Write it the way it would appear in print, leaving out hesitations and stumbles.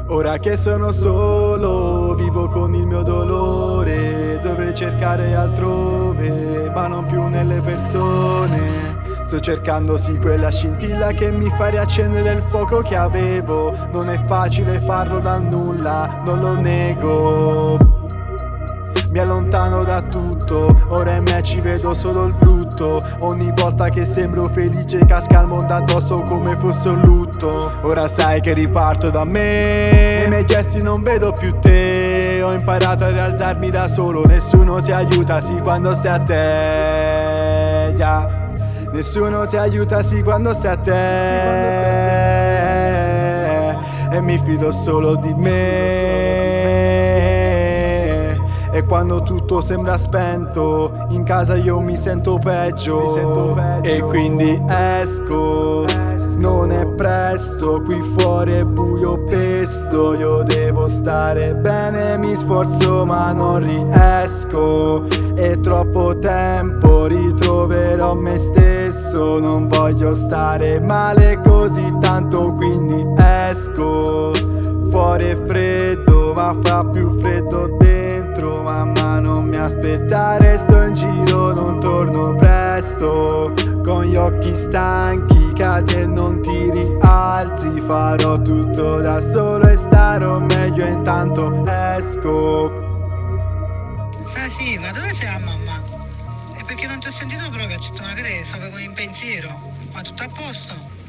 Ora che sono solo, vivo con il mio dolore. Dovrei cercare altrove, ma non più nelle persone. Sto cercando sì quella scintilla che mi fa riaccendere il fuoco che avevo. Non è facile farlo dal nulla, non lo nego. Mi allontano da tutto, ora in me ci vedo solo il brutto. Ogni volta che sembro felice casca il mondo addosso come fosse un lutto. Ora sai che riparto da me, nei miei gesti non vedo più te. Ho imparato a rialzarmi da solo, nessuno ti aiuta sì quando stai a te, yeah. Nessuno ti aiuta sì quando stai a te, e mi fido solo di me. E quando tutto sembra spento, in casa io mi sento peggio. E quindi esco, non è presto, qui fuori è buio pesto. Io devo stare bene, mi sforzo ma non riesco. È troppo tempo, ritroverò me stesso. Non voglio stare male così tanto, quindi esco. Fuori è freddo, ma fa più freddo dentro. Mamma non mi aspettare, sto in giro, non torno presto. Con gli occhi stanchi, cadi e non ti rialzi. Farò tutto da solo e starò meglio, intanto esco. Sì, ma dove sei a mamma? È perché non ti ho sentito proprio, c'è una cresa, avevo in pensiero. Ma tutto a posto?